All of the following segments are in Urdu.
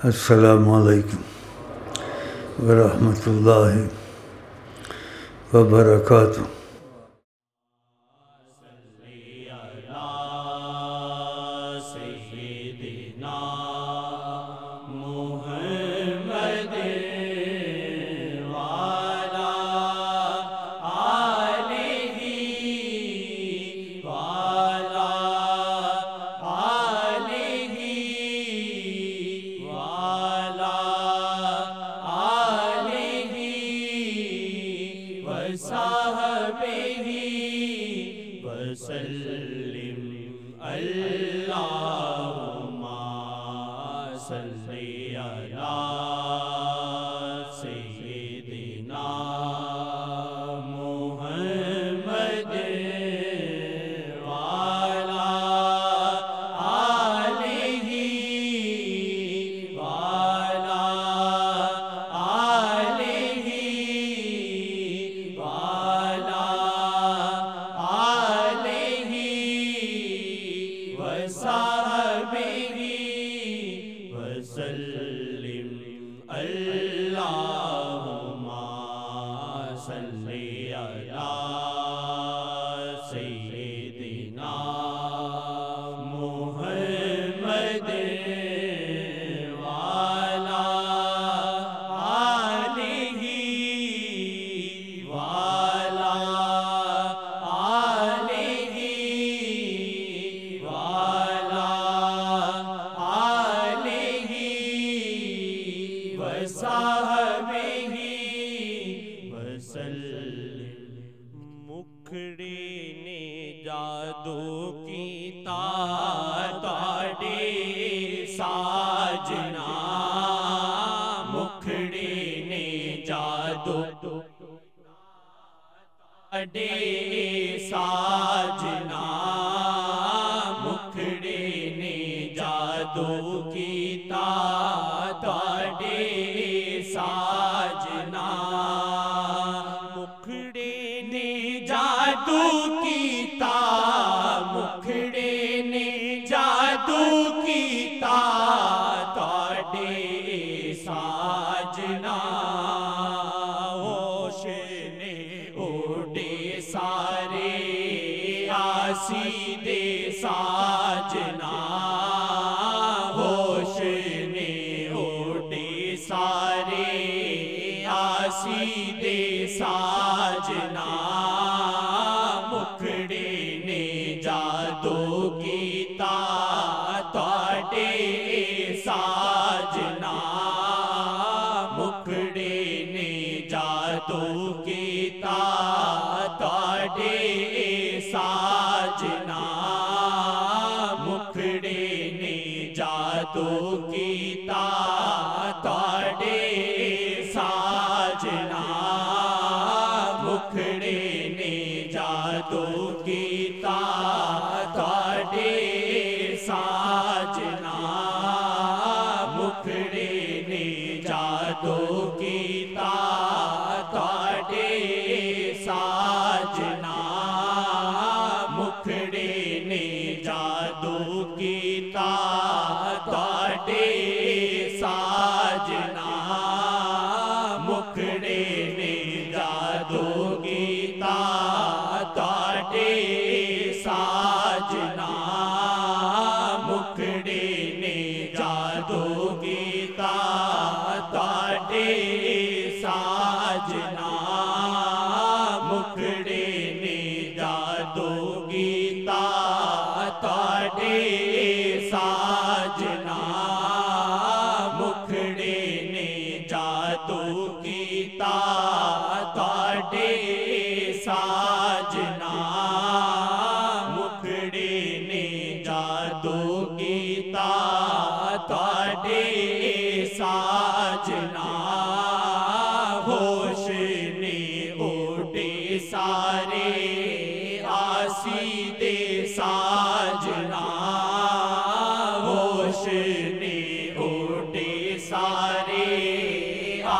السلام علیکم ورحمۃ اللہ وبرکاتہ۔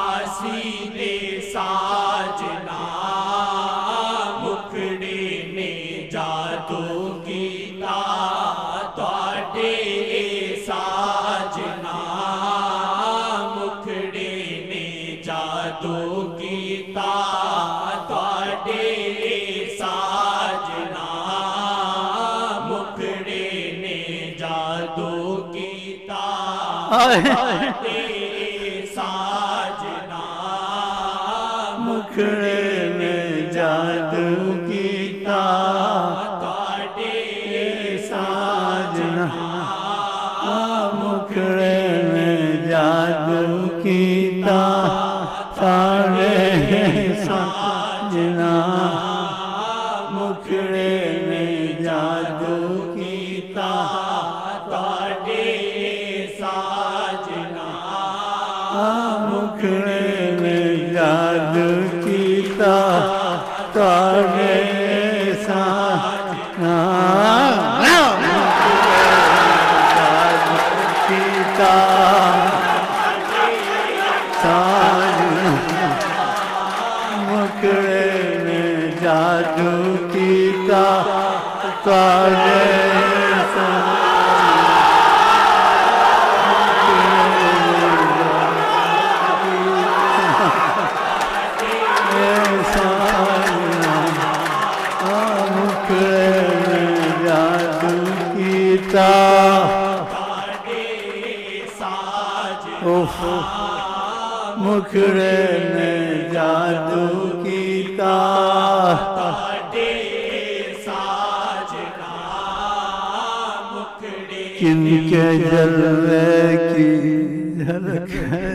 ساجنا مکھڑے نے ساجنا مکھڑے نے جادو کیتا تواڈے ساجنا مکھڑے نے جادو کیتا تواڈے ساجنا مکھڑے نے جادو کیتا تواڈے ساجنا مکھڑے نے جادو کیتا تواڈے ساجنا کیتا ساجنا مکھڑے نے جادو کیتا تواڈے مکھڑے نے جادو کیتا تواڈے ساجنا مکھڑے کن کے جلوے کی جھلک ہے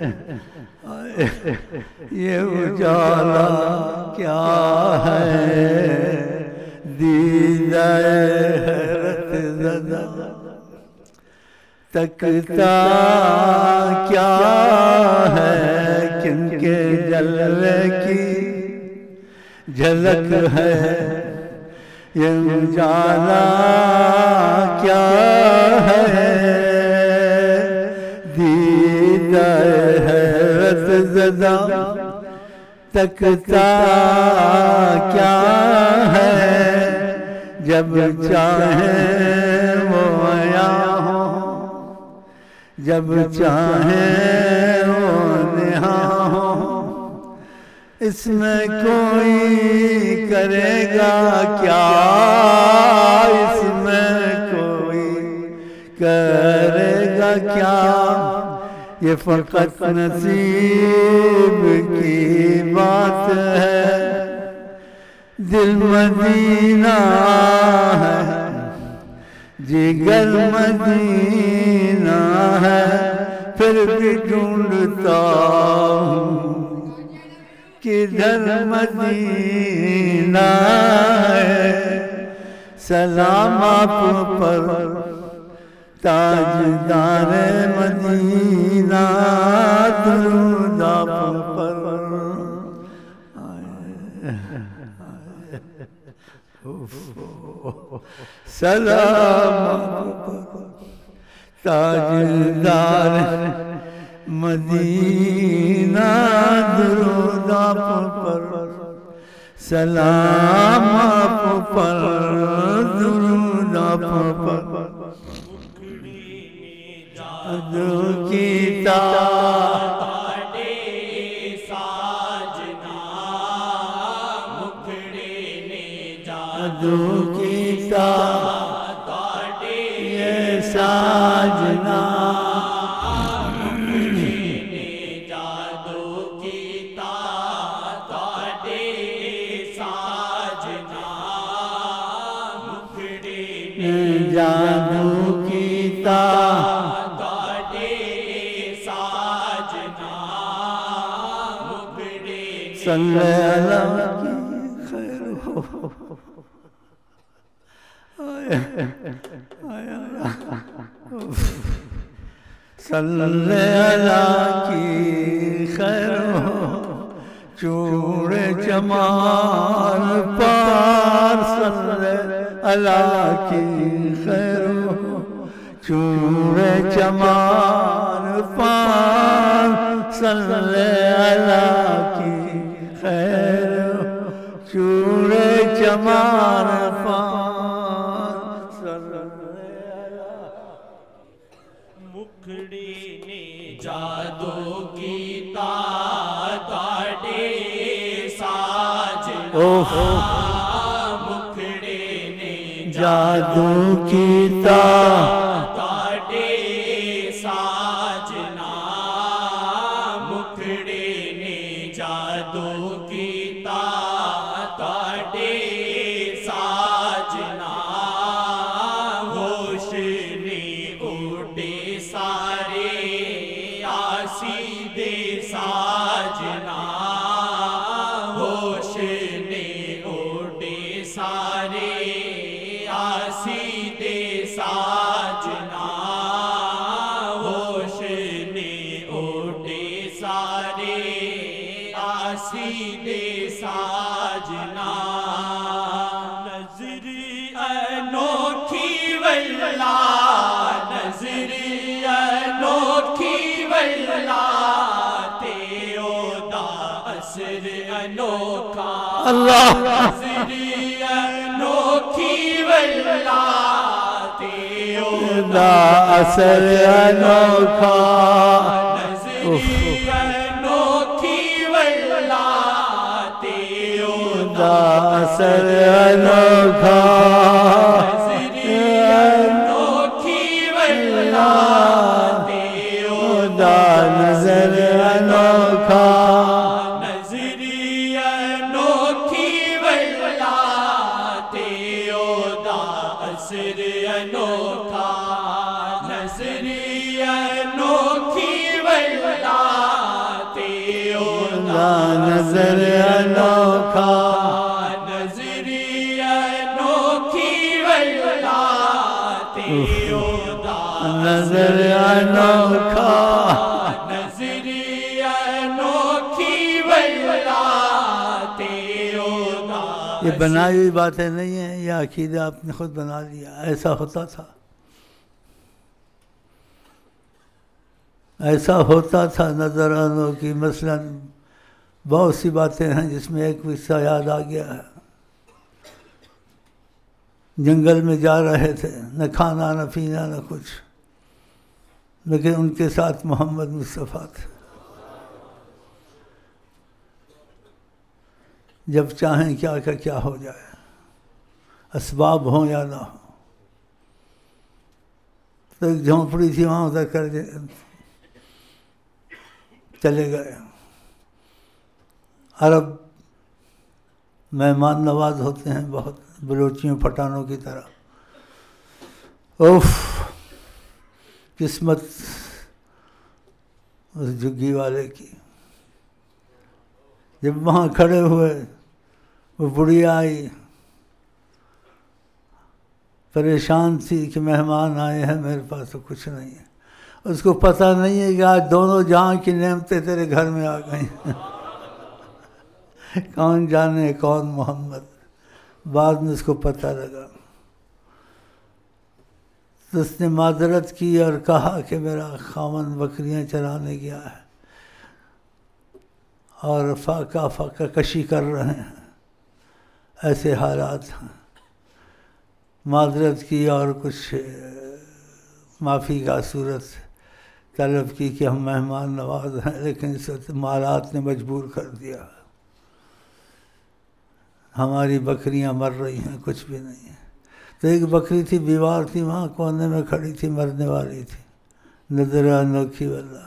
یہ اجالا کیا ہے دیدہ حیرت زدہ تکتا کیا ہے کن کے جلوے کی جھلک ہے یہ اجالا کیا ہے دیدہ حیرت زدہ تکتا کیا ہے جب چاہیں وہ آیا ہو جب چاہیں وہ نہاں ہو اس میں کوئی کرے گا کیا اس میں کوئی کرے گا کیا یہ فقط نصیب کی بات ہے دل مدینہ ہے جگر مدینہ ہے پھر بھی ڈھونڈتا ہوں کدھر مدینہ ہے سلام آپ پر تاجدار مدینہ درود آپ پر سلام تاجدار مدینہ درود آپ پر سلام آپ پر درود آپ پر جادو کیتا تواڈے ساجنا مکھڑے نے جادو کیتا تواڈے ساجنا مکھڑے نے جادو کیتا تواڈے ساجنا مکھڑے نے جادو کیتا صلی اللہ کی خیر ہو صلی اللہ کی خیر ہو چور جمال پار صلی اللہ کی خیر ہو چور جمال پار صلی اللہ کی خیر چور جمال پار صلی اللہ مکھڑی نے جادو کیتا تواڈے ساجنا مکھڑے نے جادو کیتا تواڈے ساجنا سارے آسی دے ساجنا ہوش نے اوٹے سارے آسی دے ساجنا نظر انوکھی واللہ نظر انوکھی واللہ تیو دا اثر انوکھا اللہ نظر انوکھی واللہ تیو دا اثر انوکھا نظر انوکھی واللہ تیو دا اثر انوکھا دا نظر انوکھا نظری انوکھی واللہ تیو دا اثر انوکھا نظری انوکھی واللہ تیو دا نظر انوکھا نظری انوکھی واللہ تیو دا نظر انوکھا نظری انوکھی واللہ تیو دا یہ بنائی ہوئی باتیں نہیں ہیں، یہ عقیدہ آپ نے خود بنا لیا. ایسا ہوتا تھا، ایسا ہوتا تھا. نظر آنوں کی مثلا بہت سی باتیں ہیں جس میں ایک قصہ یاد آ گیا ہے. جنگل میں جا رہے تھے، نہ کھانا نہ پینا نہ کچھ، لیکن ان کے ساتھ محمد مصطفیٰ تھے. جب چاہیں کیا کا کیا ہو جائے، اسباب ہوں یا نہ ہو. تو ایک جھونپڑی تھی، وہاں ادھر کر چلے گئے. عرب مہمان نواز ہوتے ہیں بہت، بلوچیوں پٹھانوں کی طرح. اوف قسمت اس جھگی والے کی. جب وہاں کھڑے ہوئے، وہ بڑھیا آئی، پریشان تھی کہ مہمان آئے ہیں، میرے پاس تو کچھ نہیں ہے. اس کو پتہ نہیں ہے کہ آج دونوں جہاں کی نعمتیں تیرے گھر میں آ گئی. کون جانے کون محمد. بعد میں اس کو پتہ لگا تو اس نے معذرت کی اور کہا کہ میرا خاوند بکریاں چرانے گیا ہے اور فاقہ کشی کر رہے ہیں، ایسے حالات ہیں. معذرت کی اور کچھ معافی کا صورت طلب کی کہ ہم مہمان نواز ہیں، لیکن اس وقت مالات نے مجبور کر دیا، ہماری بکریاں مر رہی ہیں، کچھ بھی نہیں ہے. تو ایک بکری تھی، بیمار تھی، وہاں کونے میں کھڑی تھی، مرنے والی تھی. نظر انوکھی واللہ.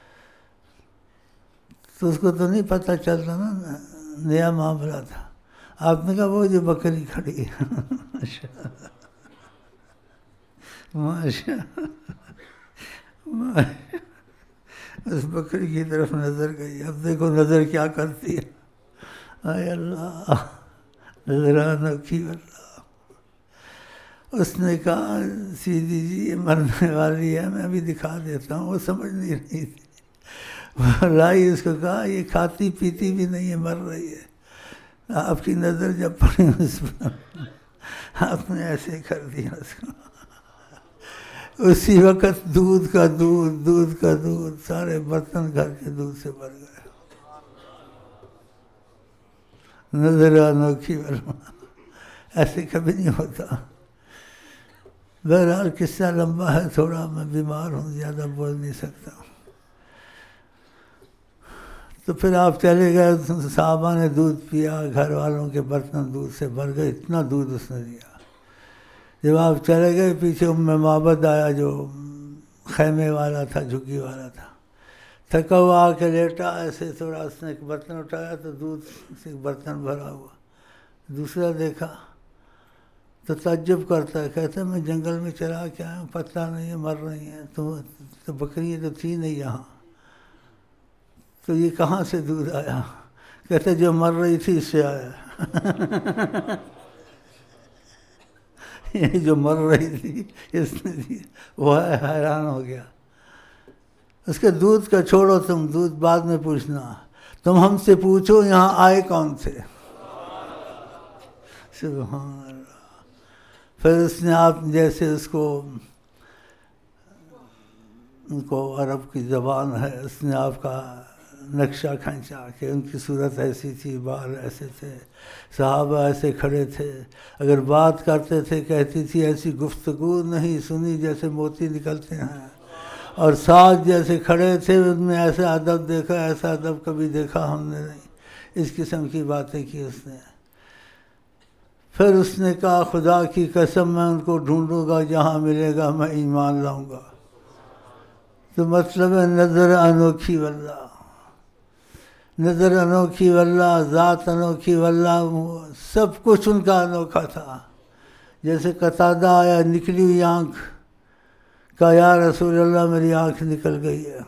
تو اس کو تو نہیں پتہ چلتا نا، نیا معاملہ تھا. آپ نے کہا وہ جو بکری کھڑی ہے. ماشاء اس بکری کی طرف نظر گئی. اب دیکھو نظر کیا کرتی ہے. اے اللہ، نظر انوکھی واللہ. اس نے کہا سیدھی جی یہ مرنے والی ہے، میں ابھی دکھا دیتا ہوں. وہ سمجھ نہیں رہی تھی. لائی اس کو کہا یہ کھاتی پیتی بھی نہیں ہے، مر رہی ہے. آپ کی نظر جب پڑی اس پر، آپ نے ایسے کر دیا اس کو. اسی وقت دودھ کا دودھ سارے برتن گھر کے دودھ سے بھر گئے. نظر انوکھی واللہ. ایسے کبھی نہیں ہوتا. بہرحال قصہ لمبا ہے تھوڑا، میں بیمار ہوں، زیادہ بول نہیں سکتا. تو پھر آپ چلے گئے، صحابہ نے دودھ پیا، گھر والوں کے برتن دودھ سے بھر گئے، اتنا دودھ اس نے دیا. جب آپ چلے گئے، پیچھے معبد آیا جو خیمے والا تھا، جھگی والا تھا. تھکا ہوا آ کے لیٹا، ایسے تھوڑا اس نے ایک برتن اٹھایا تو دودھ سے ایک برتن بھرا ہوا. دوسرا دیکھا تو تعجب کرتا ہے، کہتا ہے میں جنگل میں چلا کے آیا ہوں، پتہ نہیں ہے مر رہی ہیں، تو بکری تو تھی نہیں یہاں، تو یہ کہاں سے دودھ آیا؟ کہتے جو مر رہی تھی اس سے آیا. یہ جو مر رہی تھی اس نے دی، وہ حیران ہو گیا۔ اس کے دودھ کا چھوڑو، تم دودھ بعد میں پوچھنا، تم ہم سے پوچھو یہاں آئے کون تھے۔ سبحان اللہ۔ پھر اس نے آپ جیسے اس کو ان کو عرب کی زبان ہے، اس نے آپ کا نقشہ کھینچا کہ ان کی صورت ایسی تھی، بال ایسے تھے، صحابہ ایسے کھڑے تھے، اگر بات کرتے تھے کہتی تھی ایسی گفتگو نہیں سنی جیسے موتی نکلتے ہیں، اور ساتھ جیسے کھڑے تھے ان میں ایسا ادب دیکھا، ایسا ادب کبھی دیکھا ہم نے نہیں، اس قسم کی باتیں کی اس نے۔ پھر اس نے کہا خدا کی قسم میں ان کو ڈھونڈوں گا، جہاں ملے گا میں ایمان لاؤں گا۔ تو مطلب ہے نظر انوکھی واللہ، نظر انوکھی واللہ، ذات انوکھی واللہ، سب کچھ ان کا انوکھا تھا۔ جیسے قتادہ آیا، نکلی ہوئی آنکھ، کہا یا رسول اللہ میری آنکھ نکل گئی ہے،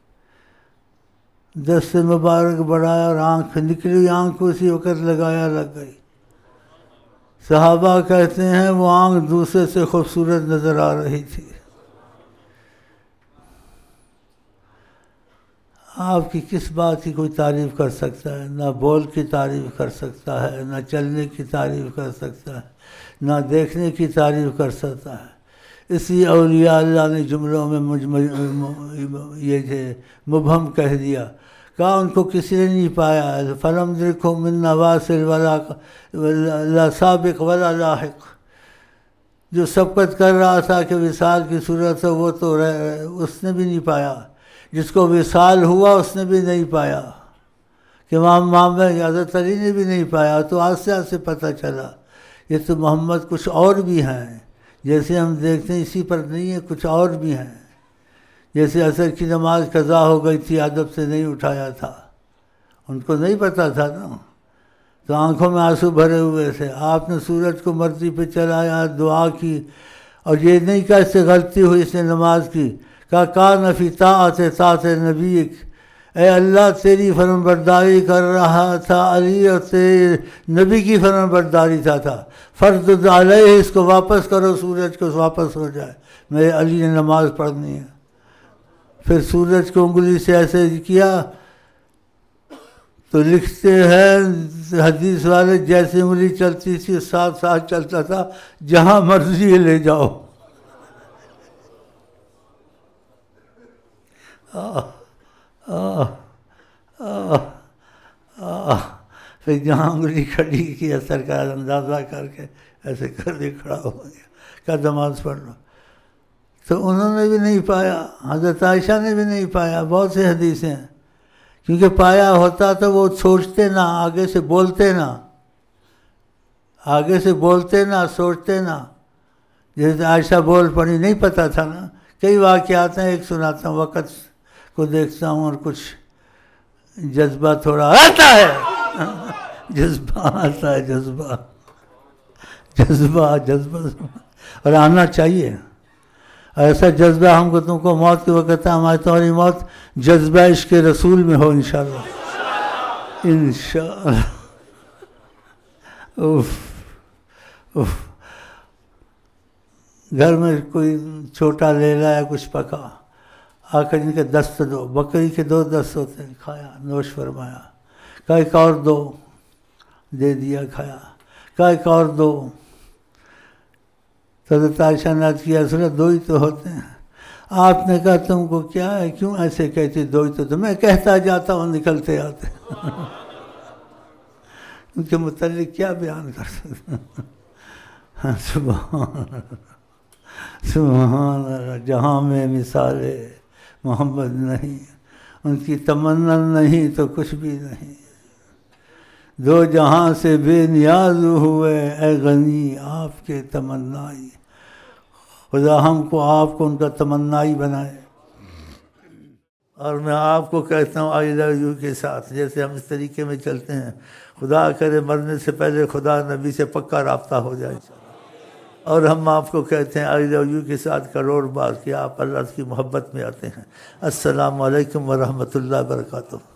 دست مبارک بڑھایا اور آنکھ نکلی ہوئی آنکھ کو اسی وقت لگایا، لگ گئی۔ صحابہ کہتے ہیں وہ آنکھ دوسرے سے خوبصورت نظر آ رہی تھی۔ آپ کی کس بات کی کوئی تعریف کر سکتا ہے؟ نہ بول کی تعریف کر سکتا ہے، نہ چلنے کی تعریف کر سکتا ہے، نہ دیکھنے کی تعریف کر سکتا ہے۔ اسی اولیاء اللہ نے جملوں میں یہ مبہم کہہ دیا، کہا ان کو کسی نے نہیں پایا، فلم دیکھو من نواصل ولا سابق ولا لاحق، جو سبقت کر رہا تھا کہ وصال کی صورت ہے وہ تو اس نے بھی نہیں پایا، جس کو وصال ہوا اس نے بھی نہیں پایا، کہ امام حضرت علی نے بھی نہیں پایا۔ تو آہستہ سے پتہ چلا یہ تو محمد کچھ اور بھی ہیں، جیسے ہم دیکھتے ہیں اسی پر نہیں ہے، کچھ اور بھی ہیں۔ جیسے عصر کی نماز قضا ہو گئی تھی، ادب سے نہیں اٹھایا تھا، ان کو نہیں پتہ تھا نا، تو آنکھوں میں آنسو بھرے ہوئے تھے، آپ نے سورج کو مرضی پہ چلایا، دعا کی، اور یہ نہیں کہا اس سے غلطی ہوئی اس نے نماز کی، کہا کان فی طاعت نبیک، اے اللہ تیری فرمان برداری کر رہا تھا علی، اور تیرے نبی کی فرمان برداری تھا، فرض علیہ، اس کو واپس کرو، سورج کو واپس ہو جائے، میرے علی نے نماز پڑھنی ہے۔ پھر سورج کو انگلی سے ایسے کیا تو لکھتے ہیں حدیث والے جیسے انگلی چلتی تھی ساتھ ساتھ چلتا تھا، جہاں مرضی لے جاؤ۔ پھر جہاں انگلی کھڑی کی اثر کا اندازہ کر کے ایسے کر کے کھڑا ہو گیا، کیا نماز پڑھ لو۔ تو انہوں نے بھی نہیں پایا، حضرت عائشہ نے بھی نہیں پایا، بہت سے حدیثیں ہیں، کیونکہ پایا ہوتا تو وہ سوچتے نہ، آگے سے بولتے نہ، آگے سے بولتے نہ، سوچتے نہ، جیسے عائشہ بول پڑی، نہیں پتہ تھا نا۔ کئی واقعات ہیں، ایک سناتا ہوں، وقت کو دیکھتا ہوں اور کچھ جذبہ تھوڑا آتا ہے، جذبہ آتا ہے، جذبہ اور آنا چاہیے۔ ایسا جذبہ ہم کو تم کو موت کے وقت ہے، ہماری تمہاری موت جذبہ عشق رسول میں ہو انشاءاللہ، انشاءاللہ۔ گھر میں کوئی چھوٹا لیلا یا کچھ پکا، آ کر ان کے دست دو، بکری کے 2 دست ہوتے ہیں، کھایا، نوش فرمایا، کہا ایک اور دو، دے دیا، کھایا، کہا ایک اور دو، تو حضرت عائشہ نے عرض کیا رسول اللہ 2 ہی تو ہوتے ہیں۔ آپ نے کہا تم کو کیا ہے، کیوں ایسے کہتے 2 ہی تو میں کہتا جاتا ہوں نکلتے آتے، ان کے متعلق کیا بیان کر سکتا۔ سبحان اللہ، جہاں میں مثال محمد نہیں، ان کی تمنا نہیں تو کچھ بھی نہیں، 2 جہاں سے بے نیاز ہوئے، اے غنی آپ کے تمنائی، خدا ہم کو آپ کو ان کا تمنائی بنائے۔ اور میں آپ کو کہتا ہوں آئی لو یو کے ساتھ، جیسے ہم اس طریقے میں چلتے ہیں، خدا کرے مرنے سے پہلے خدا نبی سے پکا رابطہ ہو جائے، اور ہم آپ کو کہتے ہیں آئی لو یو کے ساتھ کروڑ بار کہ آپ اللہ کی محبت میں آتے ہیں۔ السلام علیکم ورحمۃ اللہ وبرکاتہ۔